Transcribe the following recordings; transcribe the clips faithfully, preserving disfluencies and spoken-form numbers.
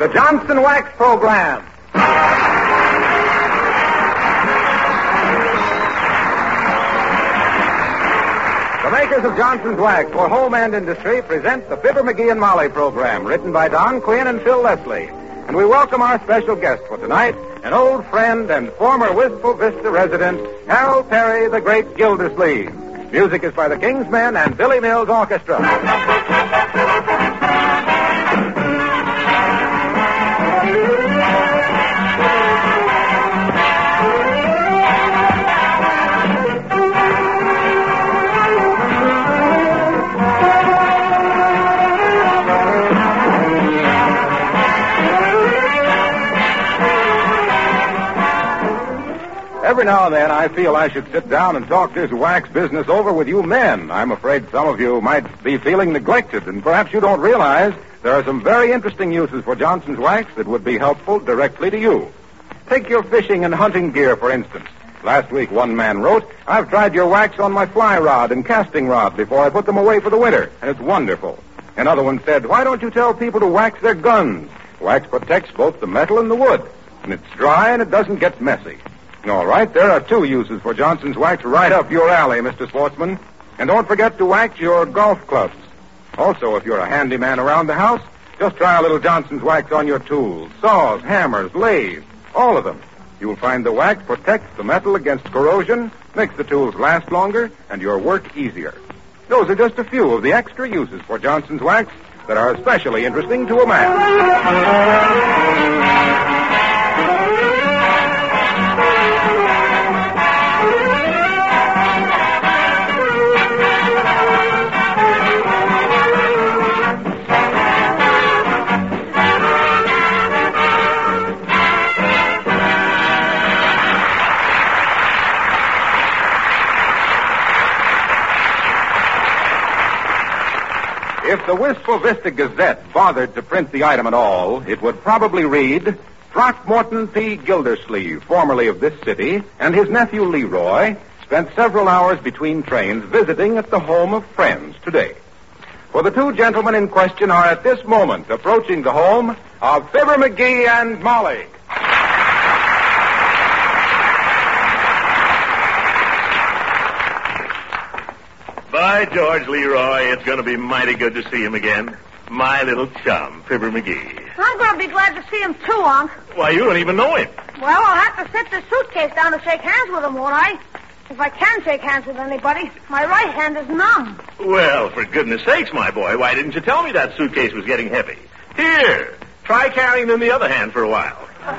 the Johnson Wax Program. The makers of Johnson's Wax for home and industry present the Fibber McGee and Molly program, written by Don Quinn and Phil Leslie. And we welcome our special guest for tonight, an old friend and former Wistful Vista resident, Harold Perry, the great Gildersleeve. Music is by the King's Men and Billy Mills Orchestra. Every now and then I feel I should sit down and talk this wax business over with you men. I'm afraid some of you might be feeling neglected, and perhaps you don't realize there are some very interesting uses for Johnson's Wax that would be helpful directly to you. Take your fishing and hunting gear, for instance. Last week one man wrote, "I've tried your wax on my fly rod and casting rod before I put them away for the winter, and it's wonderful." Another one said, "Why don't you tell people to wax their guns? Wax protects both the metal and the wood, and it's dry and it doesn't get messy." All right, there are two uses for Johnson's Wax right up your alley, Mister Sportsman. And don't forget to wax your golf clubs. Also, if you're a handyman around the house, just try a little Johnson's Wax on your tools, saws, hammers, lathes, all of them. You'll find the wax protects the metal against corrosion, makes the tools last longer, and your work easier. Those are just a few of the extra uses for Johnson's Wax that are especially interesting to a man. If the Wistful Vista Gazette bothered to print the item at all, it would probably read, Throckmorton P. Gildersleeve, formerly of this city, and his nephew Leroy spent several hours between trains visiting at the home of friends today. For the two gentlemen in question are at this moment approaching the home of Fibber McGee and Molly. By George, Leroy, it's going to be mighty good to see him again. My little chum, Fibber McGee. I'm going to be glad to see him, too, Unc. Why, you don't even know him. Well, I'll have to set the suitcase down to shake hands with him, won't I? If I can shake hands with anybody, my right hand is numb. Well, for goodness sakes, my boy, why didn't you tell me that suitcase was getting heavy? Here, try carrying it in the other hand for a while.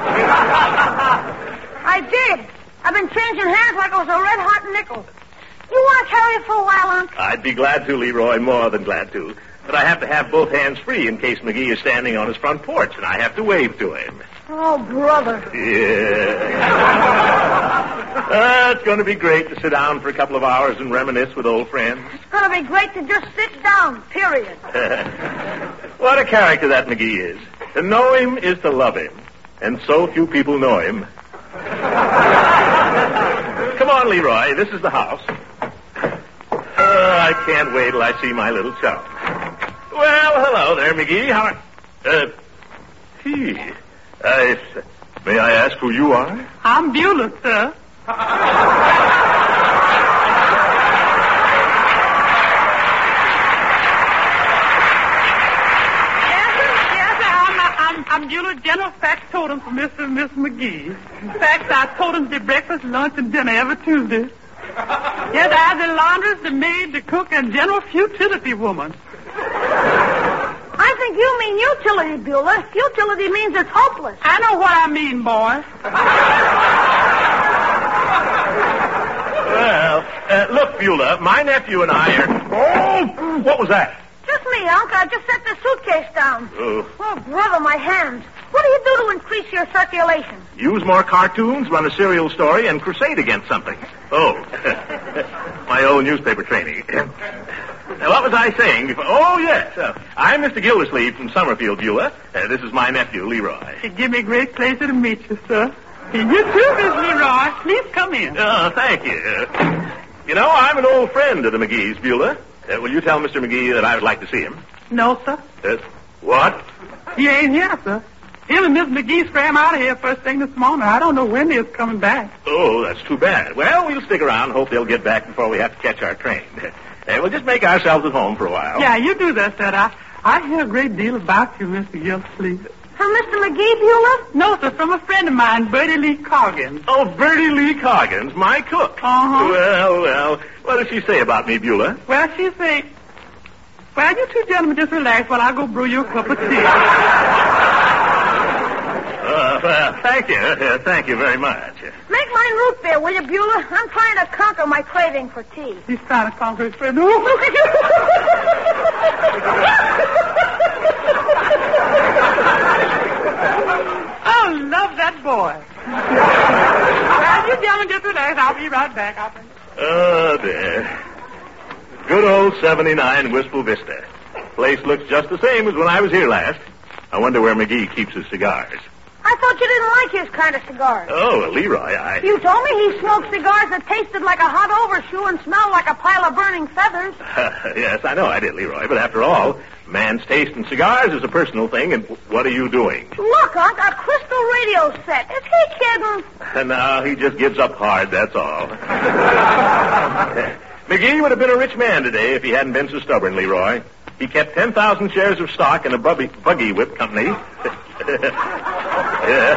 I did. I've been changing hands like it was a red-hot nickel. You want to carry it for a while, Unc? I'd be glad to, Leroy, more than glad to. But I have to have both hands free in case McGee is standing on his front porch, and I have to wave to him. Oh, brother. Yeah. uh, it's going to be great to sit down for a couple of hours and reminisce with old friends. It's going to be great to just sit down, period. What a character that McGee is. To know him is to love him. And so few people know him. Come on, Leroy. This is the house. Uh, I can't wait till I see my little chum. Well, hello there, McGee. How are... Uh, he... I... May I ask who you are? I'm Beulah, sir. Yes, sir. Yes, sir. I'm, I'm, I'm Beulah, general factotum for Mister and Miss McGee. In fact, I told him to breakfast, lunch, and dinner every Tuesday. Yes, I'm the laundress, the maid, the cook, and general futility woman. I think you mean utility, Beulah. Futility means it's hopeless. I know what I mean, boy. Well, uh, look, Beulah, my nephew and I are... Oh, what was that? Just me, Unc. I just set the suitcase down. Oh. Oh, brother, my hands. What do you do to increase your circulation? Use more cartoons, run a serial story, and crusade against something. Oh, my old newspaper training. Now, what was I saying before? Oh, yes. Uh, I'm Mister Gildersleeve from Summerfield, Beulah. Uh, this is my nephew, Leroy. It gives me great pleasure to meet you, sir. You too, Miss Leroy. Please come in. Oh, thank you. Uh, you know, I'm an old friend of the McGee's, Beulah. Uh, will you tell Mister McGee that I would like to see him? No, sir. Uh, what? He ain't here, sir. Him and Miss McGee scram out of here first thing this morning. I don't know when they're coming back. Oh, that's too bad. Well, we'll stick around and hope they'll get back before we have to catch our train. Uh, we'll just make ourselves at home for a while. Yeah, you do that, Sir. I, I hear a great deal about you, Mister Gildersleeve. From Mister McGee, Beulah? No, sir, from a friend of mine, Bertie Lee Coggins. Oh, Bertie Lee Coggins, my cook. Uh-huh. Well, well, what does she say about me, Beulah? Well, she say, well, you two gentlemen just relax while I go brew you a cup of tea. Uh, well, thank you. Uh, thank you very much. Make mine root beer, will you, Beulah? I'm trying to conquer my craving for tea. He's trying to conquer his friend. Oh, love that boy. Well, you gentlemen just relax. I'll be right back. I'll be... Oh, dear. Good old seventy-nine Wistful Vista. Place looks just the same as when I was here last. I wonder where McGee keeps his cigars. I thought you didn't like his kind of cigars. Oh, well, Leroy, I... You told me he smoked cigars that tasted like a hot overshoe and smelled like a pile of burning feathers. Yes, I know I did, Leroy. But after all, man's taste in cigars is a personal thing, and what are you doing? Look, Unc, a crystal radio set. Is he kidding? No, he just gives up hard, that's all. McGee would have been a rich man today if he hadn't been so stubborn, Leroy. He kept ten thousand shares of stock in a buggy, buggy whip company. Yeah.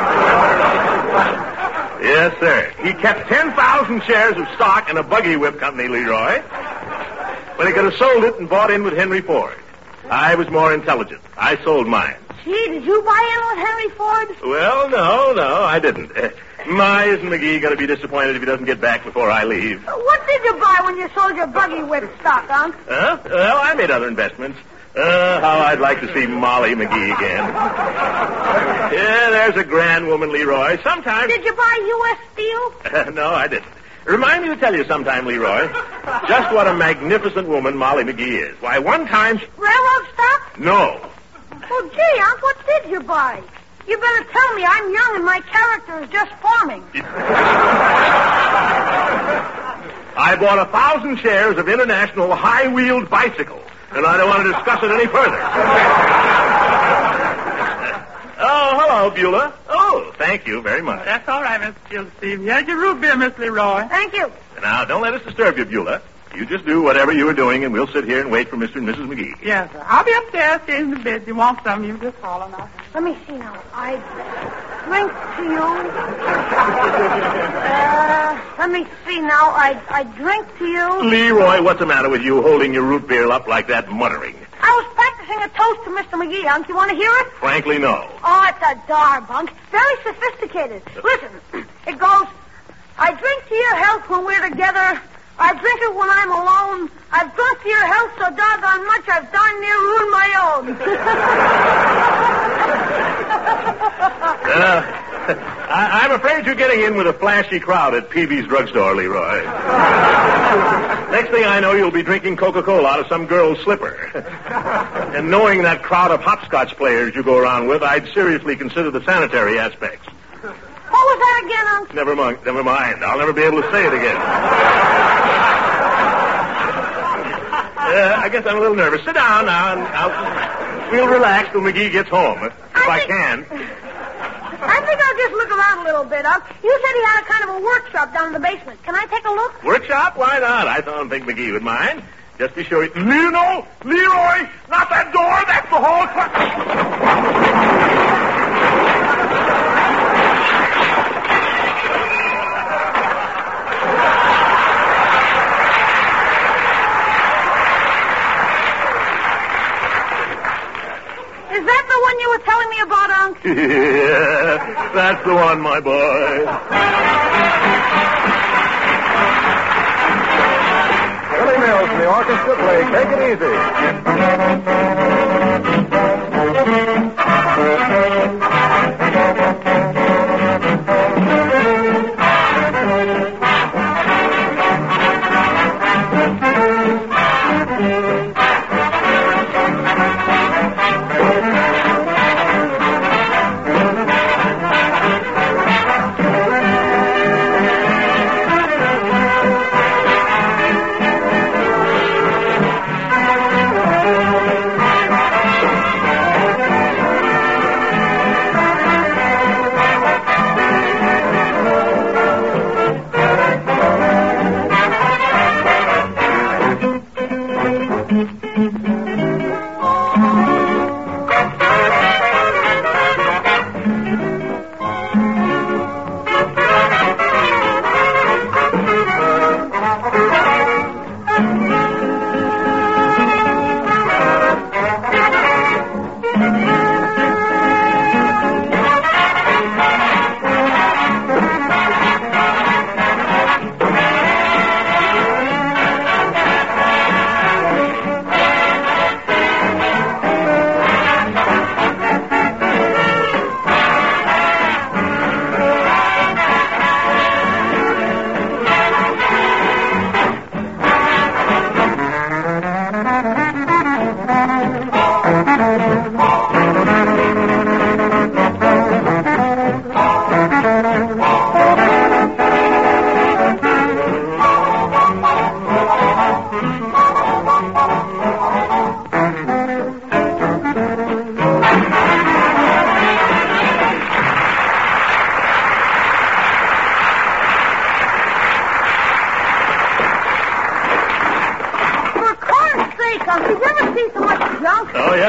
Yes, sir. He kept ten thousand shares of stock in a buggy whip company, Leroy. But he could have sold it and bought in with Henry Ford. I was more intelligent. I sold mine. Gee, did you buy in with Henry Ford? Well, no, no, I didn't. Uh, my, isn't McGee going to be disappointed if he doesn't get back before I leave? Uh, what did you buy when you sold your buggy whip stock, Unc? Huh? Well, I made other investments. Uh, how I'd like to see Molly McGee again. Yeah, there's a grand woman, Leroy. Sometimes... Did you buy U S Steel? Uh, no, I didn't. Remind me to tell you sometime, Leroy, just what a magnificent woman Molly McGee is. Why, one time... She... Railroad stock? No. Well, gee, Unc, what did you buy? You better tell me. I'm young and my character is just forming. I bought a thousand shares of International High-Wheeled Bicycle, and I don't want to discuss it any further. Oh, hello, Beulah. Oh, thank you very much. That's all right, Mister Gildersleeve. Here's your root beer, Miss Leroy. Thank you. Now, don't let us disturb you, Beulah. You just do whatever you are doing, and we'll sit here and wait for Mister and Missus McGee. Yes, sir. I'll be upstairs changing the bed. You want some, you just call on us. Let me see now. I drink to you. Uh, let me see now. I I drink to you. Leroy, what's the matter with you holding your root beer up like that, muttering? I was practicing a toast to Mister McGee, Unc. You want to hear it? Frankly, no. Oh, it's a darb, Unc. Very sophisticated. Listen, it goes, I drink to your health when we're together. I drink it when I'm alone. I've drunk to your health so doggone much I've darn near ruined my own. uh, I, I'm afraid you're getting in with a flashy crowd at Peavy's drugstore, Leroy. Next thing I know, you'll be drinking Coca-Cola out of some girl's slipper. And knowing that crowd of hopscotch players you go around with, I'd seriously consider the sanitary aspects. What was that again, Unc? Never mind. Never mind. I'll never be able to say it again. Uh, I guess I'm a little nervous. Sit down now, and I'll, we'll relax till McGee gets home, if I, I think, I can. I think I'll just look around a little bit, Unc. You said he had a kind of a workshop down in the basement. Can I take a look? Workshop? Why not? I don't think McGee would mind. Just be sure he... Lino! Leroy! Not that door! That's the hall! Is that the one you were telling me about, Unc? Yeah, that's the one, my boy. Billy Mills and the orchestra play Take It Easy.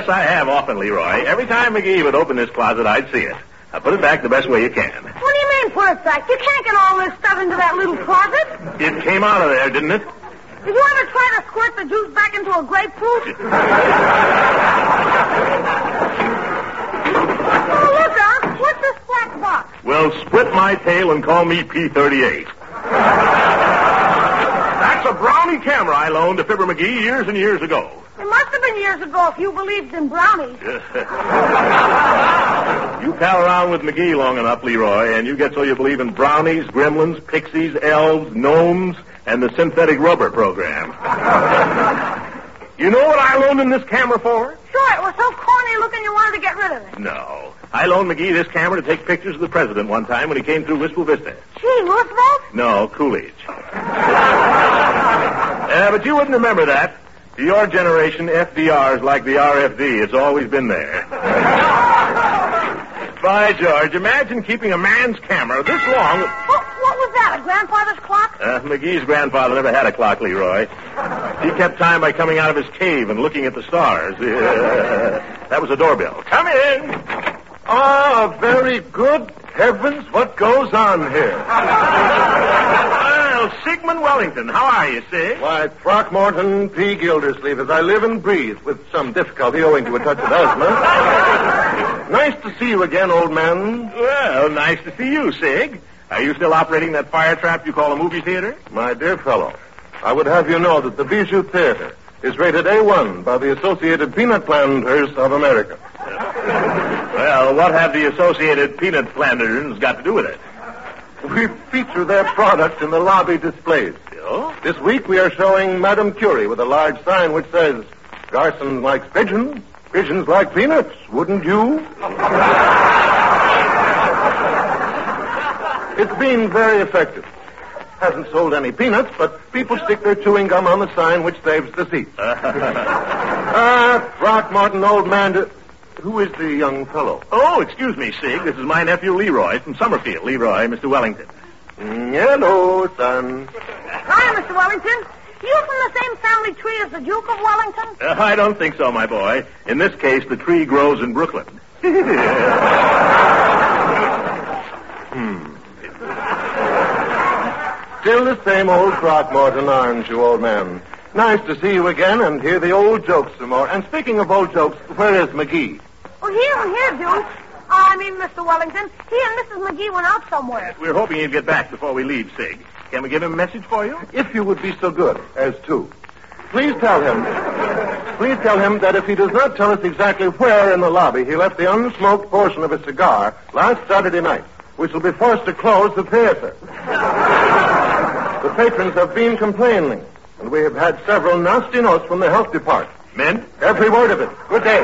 Yes, I have often, Leroy. Every time McGee would open this closet, I'd see it. Now, put it back the best way you can. What do you mean, put it back? You can't get all this stuff into that little closet. It came out of there, didn't it? Did you ever try to squirt the juice back into a grapefruit? Oh, look, Unc. What's this black box? Well, split my tail and call me P thirty-eight. That's a Brownie camera I loaned to Fibber McGee years and years ago. It must have been years ago if you believed in brownies. You pal around with McGee long enough, Leroy, and you get so you believe in brownies, gremlins, pixies, elves, gnomes, and the synthetic rubber program. You know what I loaned him this camera for? Sure, it was so corny looking you wanted to get rid of it. No. I loaned McGee this camera to take pictures of the president one time when he came through Wistful Vista. Gee, Roosevelt? No, Coolidge. uh, but you wouldn't remember that. To your generation, F D R's like the R F D. It's always been there. By George, imagine keeping a man's camera this long. What, what was that, a grandfather's clock? Uh, McGee's grandfather never had a clock, Leroy. He kept time by coming out of his cave and looking at the stars. Uh, that was a doorbell. Come in. Ah, very good. Heavens, what goes on here? Well, Sigmund Wellington, how are you, Sig? Why, Throckmorton P. Gildersleeve, as I live and breathe, with some difficulty owing to a touch of asthma. Nice to see you again, old man. Well, nice to see you, Sig. Are you still operating that fire trap you call a movie theater? My dear fellow, I would have you know that the Bijou Theater is rated A one by the Associated Peanut Planters of America. Well, what have the Associated Peanut Planters got to do with it? We feature their products in the lobby displays. Oh? This week we are showing Madame Curie with a large sign which says, Garson likes pigeons, pigeons like peanuts, wouldn't you? It's been very effective. Hasn't sold any peanuts, but people stick their chewing gum on the sign which saves the seats. Ah, Throckmorton, old man, to... Who is the young fellow? Oh, excuse me, Sig. This is my nephew, Leroy, from Summerfield. Leroy, Mister Wellington. Mm, hello, son. Hi, Mister Wellington. You from the same family tree as the Duke of Wellington? Uh, I don't think so, my boy. In this case, the tree grows in Brooklyn. hmm. Still the same old Throckmorton, aren't you, old man? Nice to see you again and hear the old jokes some more. And speaking of old jokes, where is McGee? Oh, here, here, Duke. Oh, I mean, Mister Wellington. He and Missus McGee went out somewhere. We're hoping he'd get back before we leave, Sig. Can we give him a message for you? If you would be so good as to. Please tell him, please tell him that if he does not tell us exactly where in the lobby he left the unsmoked portion of a cigar last Saturday night, we shall be forced to close the theater. The patrons have been complaining, and we have had several nasty notes from the health department. Men? Every word of it. Good day.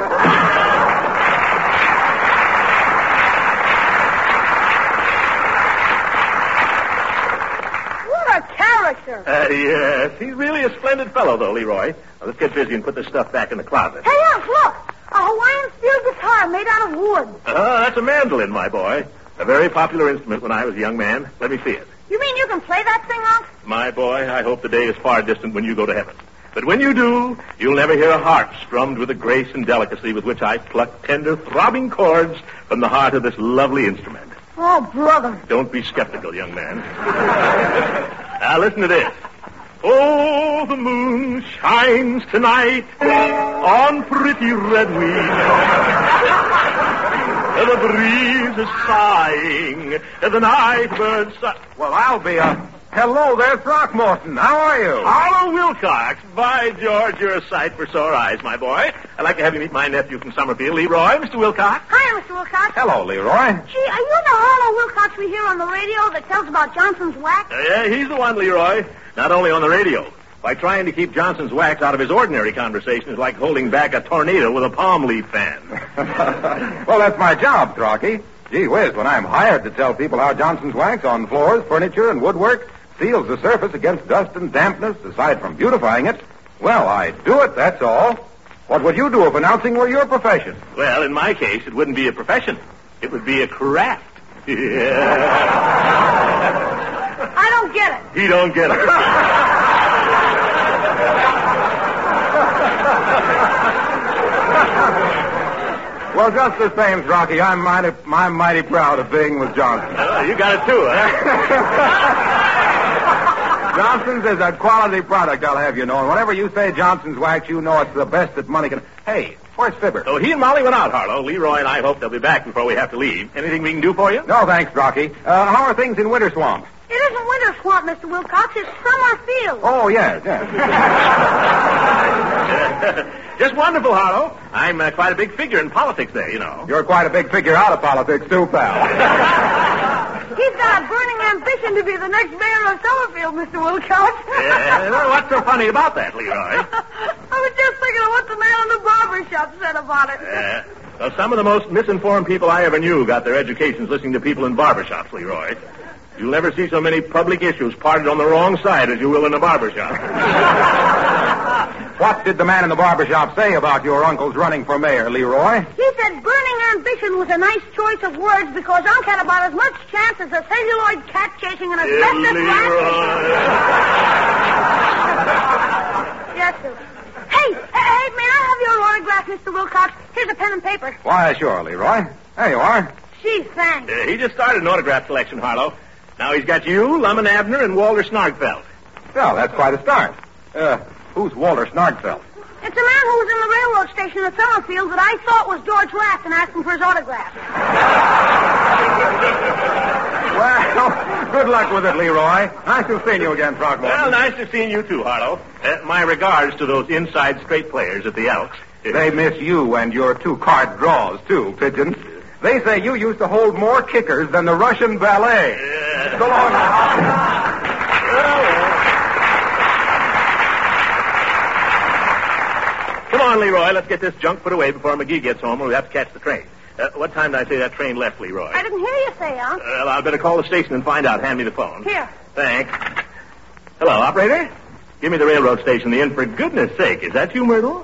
What a character. Uh, yes. He's really a splendid fellow, though, Leroy. Now, let's get busy and put this stuff back in the closet. Hey, Unc, look. A Hawaiian steel guitar made out of wood. Oh, that's a mandolin, my boy. A very popular instrument when I was a young man. Let me see it. You mean you can play that thing, Unc? My boy, I hope the day is far distant when you go to heaven. But when you do, you'll never hear a harp strummed with the grace and delicacy with which I pluck tender, throbbing chords from the heart of this lovely instrument. Oh, brother. Don't be skeptical, young man. Now, listen to this. Oh, the moon shines tonight on pretty red wheat. The breeze is sighing, the night birds sigh. Well, I'll be a... Hello there, Throckmorton. How are you? Oliver Wilcox. By George, you're a sight for sore eyes, my boy. I'd like to have you meet my nephew from Summerfield, Leroy, Mister Wilcox. Hi, Mister Wilcox. Hello, Leroy. Gee, are you the Harlow Wilcox we hear on the radio that tells about Johnson's wax? Uh, yeah, he's the one, Leroy. Not only on the radio. By trying to keep Johnson's wax out of his ordinary conversation is like holding back a tornado with a palm leaf fan. Well, that's my job, Throcky. Gee whiz, when I'm hired to tell people how Johnson's wax on floors, furniture, and woodwork seals the surface against dust and dampness, aside from beautifying it, well, I do it, that's all. What would you do if announcing were your profession? Well, in my case, it wouldn't be a profession. It would be a craft. Yeah. I don't get it. He don't get it. Well, just the same, Rocky, I'm mighty, I'm mighty proud of being with Johnson. Oh, you got it too, huh? Johnson's is a quality product, I'll have you know. And whenever you say Johnson's wax, you know it's the best that money can... Hey, where's Fibber? So he and Molly went out, Harlow. Leroy and I hope they'll be back before we have to leave. Anything we can do for you? No, thanks, Rocky. Uh, how are things in Winter Swamp? It isn't Winter Swamp, Mister Wilcox. It's Summer Field. Oh, yes, yes. Just wonderful, Harlow. I'm uh, quite a big figure in politics there, you know. You're quite a big figure out of politics, too, pal. He's got a burning ambition to be the next mayor of Summerfield, Mister Wilcox. Uh, what's so funny about that, Leroy? I was just thinking of what the man in the barber shop said about it. Uh, well, some of the most misinformed people I ever knew got their educations listening to people in barbershops, Leroy. You'll never see so many public issues parted on the wrong side as you will in a barbershop. What did the man in the barbershop say about your uncle's running for mayor, Leroy? He said burning ambition was a nice choice of words because Unc had about as much chance as a celluloid cat chasing an asbestos rat. Yes, sir. Hey, hey, may I have your autograph, Mister Wilcox? Here's a pen and paper. Why, sure, Leroy. There you are. Gee, thanks. Uh, he just started an autograph collection, Harlow. Now he's got you, Lum and Abner, and Walter Snargfeld. Well, that's quite a start. Uh, who's Walter Snargfeld? It's a man who was in the railroad station at Summerfield that I thought was George Raft and asked him for his autograph. Well, good luck with it, Leroy. Nice to have seen you again, Throckmorton. Well, nice to see you too, Harlow. Uh, my regards to those inside straight players at the Elks. They miss you and your two-card draws, too, Pigeon. They say you used to hold more kickers than the Russian ballet. Yeah. So long. Come on, Leroy. Let's get this junk put away before McGee gets home, or we have to catch the train. Uh, what time did I say that train left, Leroy? I didn't hear you say, Unc. Well, I'd better call the station and find out. Hand me the phone. Here. Thanks. Hello, operator? Give me the railroad station, the inn, for goodness sake. Is that you, Myrtle?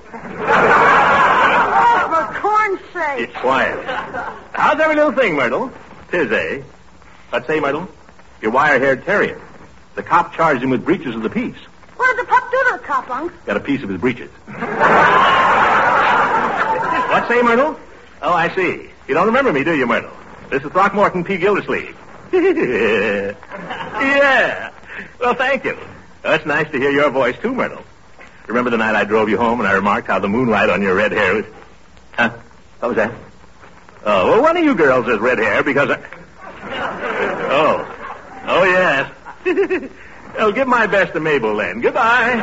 Oh, for corn's sake. It's quiet. How's every little thing, Myrtle? Tis, eh? Let's say, Myrtle, your wire-haired terrier. The cop charged him with breaches of the peace. What did the pup do to the cop, Unc? Got a piece of his breeches. What say, Myrtle? Oh, I see. You don't remember me, do you, Myrtle? This is Throckmorton P. Gildersleeve. Yeah. Well, thank you. Well, it's nice to hear your voice, too, Myrtle. Remember the night I drove you home and I remarked how the moonlight on your red hair was... Huh? What was that? Oh, well, one of you girls has red hair because I... Oh. Oh, yes. Well, give my best to Mabel, then. Goodbye.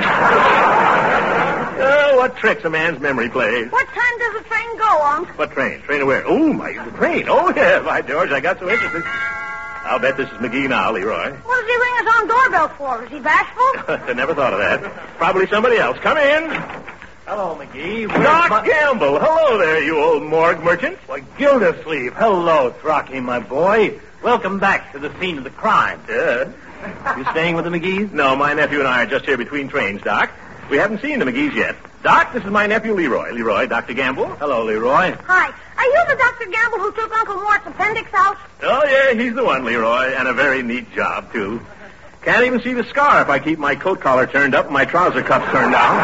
Oh, what tricks a man's memory plays. What time does the train go, Unc? What train? Train to where? Oh, my, the train. Oh, yeah, by George, I got so interested. I'll bet this is McGee now, Leroy. What does he ring his own doorbell for? Is he bashful? I never thought of that. Probably somebody else. Come in. Hello, McGee. Doc my... Gamble. Hello there, you old morgue merchant. Why, Gildersleeve. Hello, Throcky, my boy. Welcome back to the scene of the crime. Yeah. You staying with the McGees? No, my nephew and I are just here between trains, Doc. We haven't seen the McGees yet. Doc, this is my nephew, Leroy. Leroy, Doctor Gamble. Hello, Leroy. Hi. Are you the Doctor Gamble who took Uncle Mort's appendix out? Oh, yeah, he's the one, Leroy, and a very neat job, too. Can't even see the scar if I keep my coat collar turned up and my trouser cuffs turned down.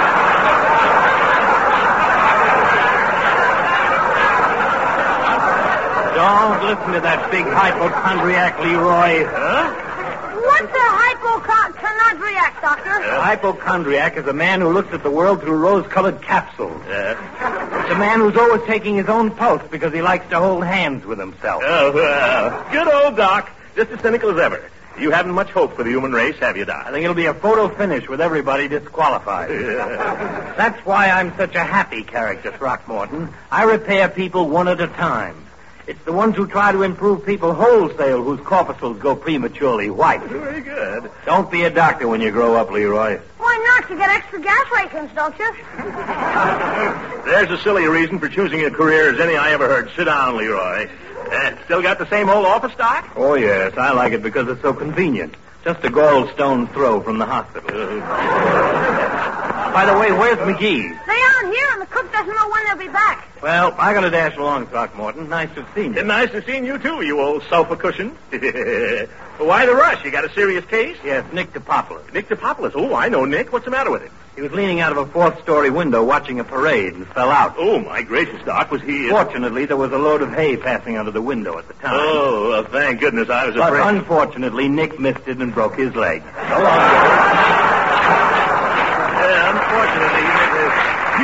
Don't listen to that big hypochondriac, Leroy. Huh? What's a hypochondriac, Doctor? A hypochondriac is a man who looks at the world through rose-colored capsules. Yeah. It's a man who's always taking his own pulse because he likes to hold hands with himself. Oh, well. Good old Doc. Just as cynical as ever. You haven't much hope for the human race, have you, Doc? I think it'll be a photo finish with everybody disqualified. Yeah. That's why I'm such a happy character, Throckmorton. I repair people one at a time. It's the ones who try to improve people wholesale whose corpuscles go prematurely white. Very good. Don't be a doctor when you grow up, Leroy. Why not? You get extra gas rations, don't you? There's a silly reason for choosing a career as any I ever heard. Sit down, Leroy. Uh, still got the same old office, Doc? Oh, yes. I like it because it's so convenient. Just a gallstone throw from the hospital. By the way, where's McGee? They aren't here, and the cook doesn't know when they'll be back. Well, I got to dash along, Throckmorton. Nice to have seen you. And nice to see you, too, you old sofa cushion. Why the rush? You got a serious case? Yes, Nick Topopoulos. Nick Topopoulos. Oh, I know Nick. What's the matter with him? He was leaning out of a fourth-story window watching a parade and fell out. Oh, my gracious, Doc. Was he... Uh... Fortunately, there was a load of hay passing under the window at the time. Oh, well, thank goodness I was but afraid. But unfortunately, Nick missed it and broke his leg. So long. Yeah, unfortunately, he missed his...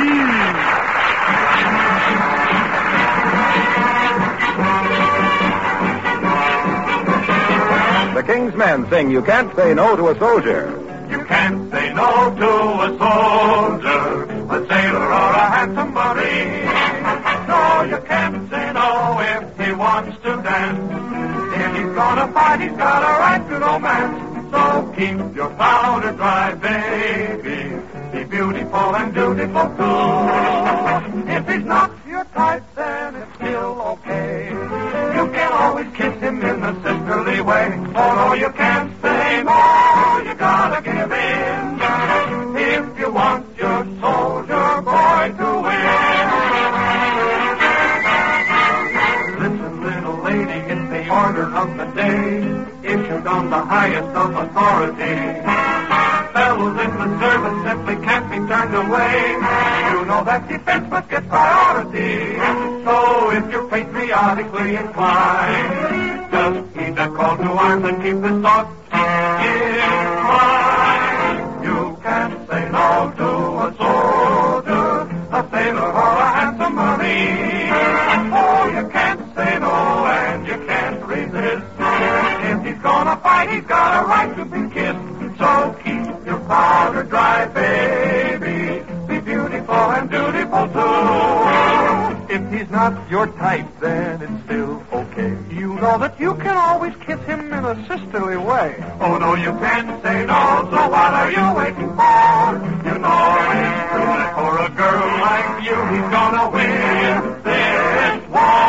The King's Men sing You Can't Say No to a Soldier. You can't say no to a soldier, a sailor or a handsome marine. No, you can't say no if he wants to dance. If he's gonna fight, he's got a right to romance. So keep your powder dry, baby. Be beautiful and dutiful too. If he's not your type, then it's still okay. You can always kiss him in a sisterly way. Oh, no, you can't say no. You gotta give in if you want your soldier boy to win. Listen, little lady, it's the order of the day, issued on the highest of authority. Fellows in the service simply can't be turned away. You know that defense must get priority. So if you're patriotically inclined, just heed that call to arms and keep this thought in mind. You can't say no to a soldier, a sailor, or a handsome marine. Oh, you can't say no and you can't resist. If he's gonna fight, he's got a right to be kissed. So keep your powder dry, baby. Be beautiful and dutiful too. If he's not your type, then it's still okay. You know that you can always kiss him in a sisterly way. Oh, no, you can't say no, so what are you waiting for? You know it's true that for a girl like you, he's gonna win this war.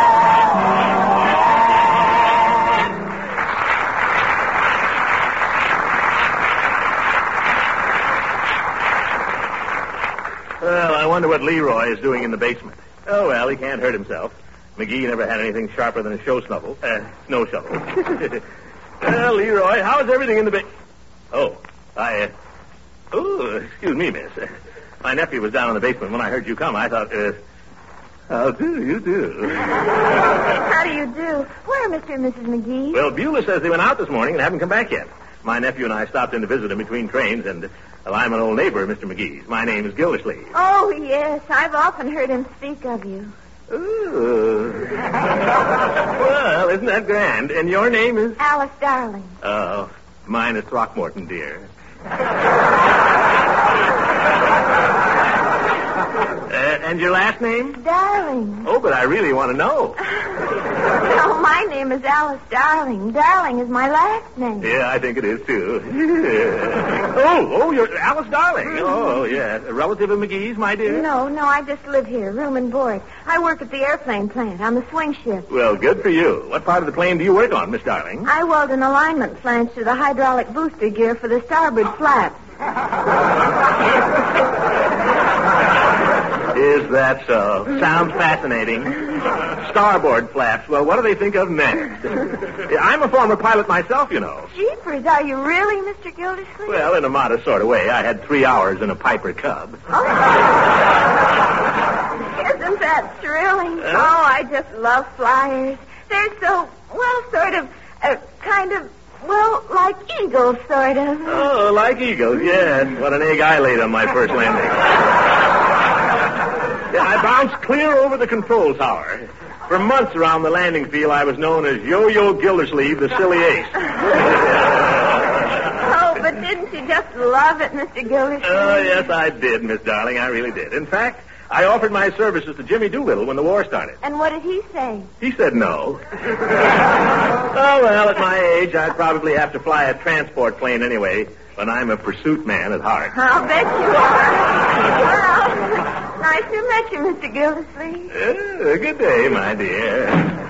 Well, I wonder what Leroy is doing in the basement. Oh, well, he can't hurt himself. McGee never had anything sharper than a show snovel. Uh, snow shovel. Well, Leroy, how's everything in the basement? Oh, I, uh... Oh, excuse me, miss. Uh, my nephew was down in the basement. When I heard you come, I thought, uh... How do you do? How do you do? Where are Mister and Missus McGee? Well, Beulah says they went out this morning and haven't come back yet. My nephew and I stopped in to visit him between trains, and... Well, I'm an old neighbor of Mister McGee's. My name is Gildersleeve. Oh, yes. I've often heard him speak of you. Ooh. Well, isn't that grand? And your name is? Alice Darling. Oh, mine is Throckmorton, dear. uh, and your last name? Darling. Oh, but I really want to know. No, my name is Alice Darling. Darling is my last name. Yeah, I think it is, too. oh, oh, you're Alice Darling. Oh, yeah. A relative of McGee's, my dear? No, no, I just live here, room and board. I work at the airplane plant on the swing shift. Well, good for you. What part of the plane do you work on, Miss Darling? I weld an alignment flange to the hydraulic booster gear for the starboard flaps. Is that so? Sounds fascinating. Starboard flaps. Well, what do they think of next? I'm a former pilot myself, you know. Jeepers, are you really, Mister Gildersleeve? Well, in a modest sort of way. I had three hours in a Piper Cub. Oh. Isn't that thrilling? Uh, oh, I just love flyers. They're so, well, sort of, uh, kind of, well, like eagles, sort of. Oh, like eagles, yes. What an egg I laid on my first landing. Yeah, I bounced clear over the control tower. For months around the landing field, I was known as Yo-Yo Gildersleeve, the silly ace. Oh, but didn't you just love it, Mister Gildersleeve? Oh, yes, I did, Miss Darling. I really did. In fact, I offered my services to Jimmy Doolittle when the war started. And what did he say? He said no. Oh, well, at my age, I'd probably have to fly a transport plane anyway, but I'm a pursuit man at heart. I'll bet you are. Well, nice to meet you, Mister Gildersleeve. Uh, good day, my dear.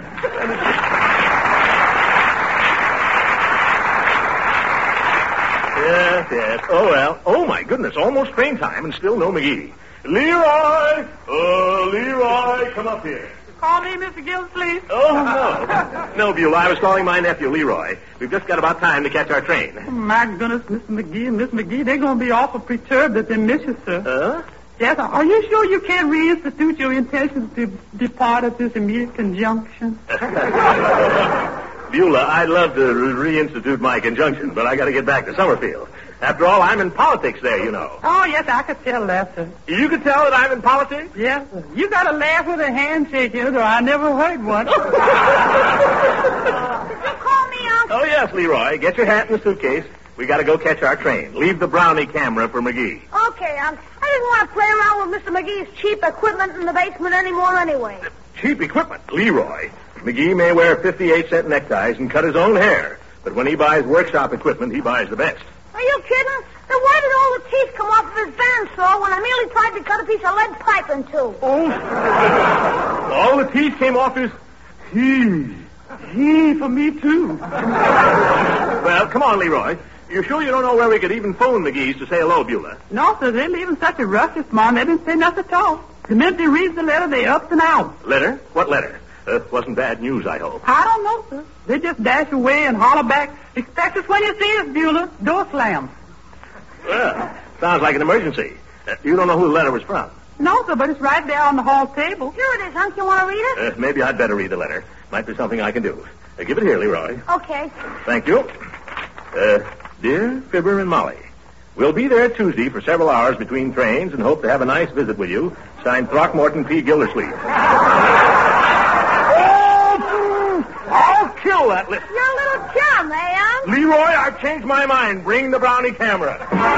Yes, yes. Oh, well. Oh, my goodness. Almost train time and still no McGee. Leroy! Uh, Leroy, come up here. Call me Mister Gildersleeve. Oh, no. No, Beulah, I was calling my nephew, Leroy. We've just got about time to catch our train. Oh, my goodness, Mister McGee and Miss McGee, they're going to be awful perturbed that they miss you, sir. Huh? Yes, are you sure you can't reinstitute your intentions to depart at this immediate conjunction? Beulah, I'd love to re- reinstitute my conjunction, but I got to get back to Summerfield. After all, I'm in politics there, you know. Oh, yes, I could tell that, sir. You could tell that I'm in politics? Yes, sir. You got to laugh with a handshake in it, or I never heard one. Did you call me, Uncle? Oh, yes, Leroy. Get your hat and the suitcase. We got to go catch our train. Leave the brownie camera for McGee. Okay, Uncle. I didn't want to play around with Mister McGee's cheap equipment in the basement anymore anyway. Cheap equipment? Leroy. McGee may wear fifty-eight cent neckties and cut his own hair, but when he buys workshop equipment, he buys the best. Are you kidding? Then why did all the teeth come off of his bandsaw when I merely tried to cut a piece of lead pipe in two? Oh. All the teeth came off his... He. He for me, too. Well, come on, Leroy. You sure you don't know where we could even phone McGee's to say hello, Beulah? No, sir, they're leaving such a rush this morning, they didn't say nothing at all. The minute they read the letter, they're up and out. Letter? What letter? Uh, wasn't bad news, I hope. I don't know, sir. They just dash away and holler back, expect us when you see us, Beulah. Door slam. Well, sounds like an emergency. Uh, you don't know who the letter was from? No, sir, but it's right there on the hall table. Here it is, Unc. You want to read it? Uh, maybe I'd better read the letter. Might be something I can do. Uh, give it here, Leroy. Okay. Thank you. Uh, dear Fibber and Molly, we'll be there Tuesday for several hours between trains and hope to have a nice visit with you. Signed, Throckmorton P. Gildersleeve. I'll kill that list. You're a little chum, eh, Unc? Leroy, I've changed my mind. Bring the brownie camera.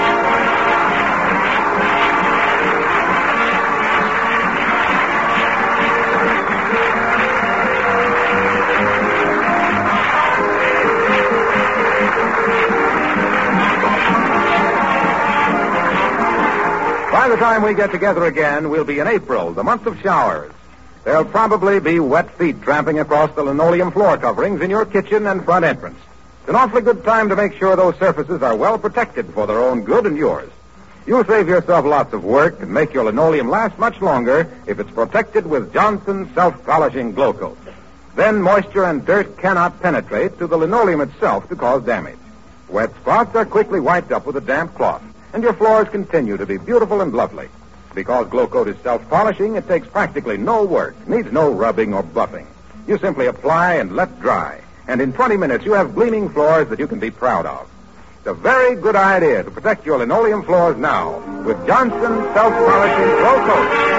By the time we get together again, we'll be in April, the month of showers. There'll probably be wet feet tramping across the linoleum floor coverings in your kitchen and front entrance. It's an awfully good time to make sure those surfaces are well protected for their own good and yours. You'll save yourself lots of work and make your linoleum last much longer if it's protected with Johnson's self-polishing Glow Coat. Then moisture and dirt cannot penetrate to the linoleum itself to cause damage. Wet spots are quickly wiped up with a damp cloth, and your floors continue to be beautiful and lovely. Because Glow Coat is self-polishing, it takes practically no work, needs no rubbing or buffing. You simply apply and let dry, and in twenty minutes you have gleaming floors that you can be proud of. It's a very good idea to protect your linoleum floors now with Johnson's self-polishing Glow Coat.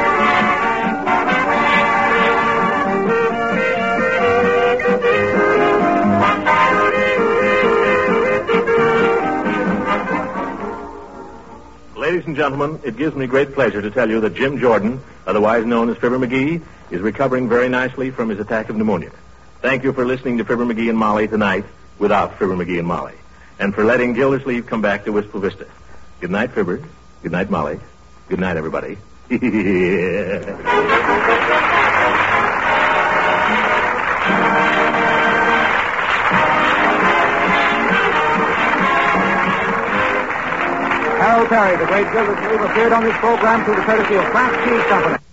Ladies and gentlemen, it gives me great pleasure to tell you that Jim Jordan, otherwise known as Fibber McGee, is recovering very nicely from his attack of pneumonia. Thank you for listening to Fibber McGee and Molly tonight without Fibber McGee and Molly, and for letting Gildersleeve come back to Wistful Vista. Good night, Fibber. Good night, Molly. Good night, everybody. Harold Perry, the great Gildersleeve, appeared on this program through the courtesy of Kraft Cheese Company.